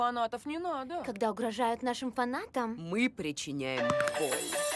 Фанатов не надо. Когда угрожают нашим фанатам. Мы причиняем боль.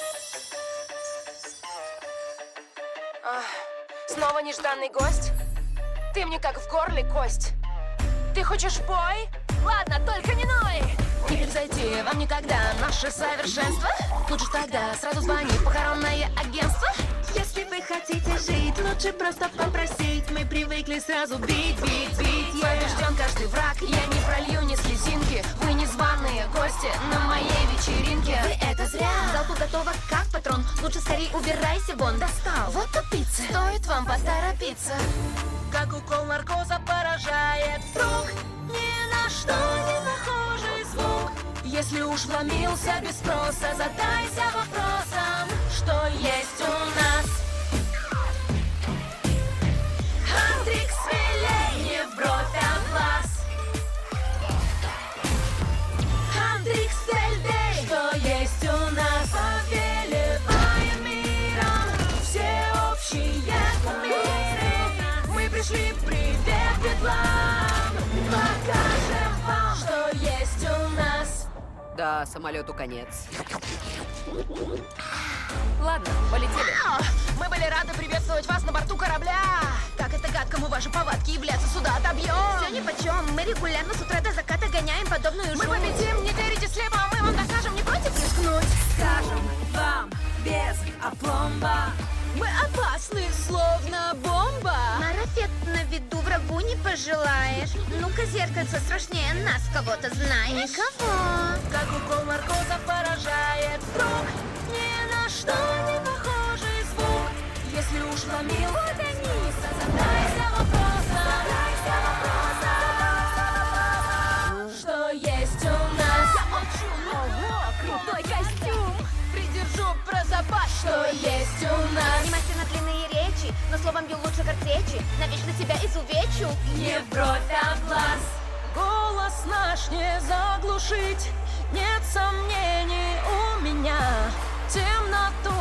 Снова нежданный гость? Ты мне как в горле кость. Ты хочешь бой? Ладно, только не ной. Не превзойти вам никогда наше совершенство. Лучше тогда сразу звони в похоронное агентство. Если вы хотите жить, лучше просто попросить. Мы привыкли сразу бить. Побежден каждый враг, я не пролью ни слезинки. Вы незваные гости на моей вечеринке. Вы это зря. Залпу готова как патрон. Лучше скорее убирайся вон. Достал. Вот тупица. Стоит вам поторопиться. Как укол наркоза поражает вдруг. Ни на что не похожий звук. Если уж вломился без спроса, задайся вопросом, что есть у нас. Андрик смелей, не в бровь, а в глаз. Андрик Сельдей, что есть у нас. Повелеваем миром, всеобщие кумиры. Мы пришли, привет, бедлам. Покажем вам, что есть у нас. Да, самолету конец. Ладно, полетели. Мы были рады приветствовать вас на борту корабля. Как это гадкому ваши повадки являться сюда отобьем. Все нипочем. Мы регулярно с утра до заката гоняем подобную Мы жуть. победим, не верите слепо, а мы вам докажем, не против рискнуть. Скажем вам без опломба. Мы опасны, словно бомба. Марафет на виду врагу не пожелаешь. Ну-ка, зеркальце страшнее нас кого-то знаешь? Никого. Как укол наркоза поражает вдруг. Ни на что не похожий звук. Если уж вломил, задайся вопросом, что есть у нас. Я учу, ого, крутой костюм. Придержу про запас, что есть у нас. Не мастер на длинные речи, но словом бью лучше картечи. Навечно тебя изувечу. Не в бровь, а в глаз. Голос наш не заглушить. Нет сомнений у меня. Темноту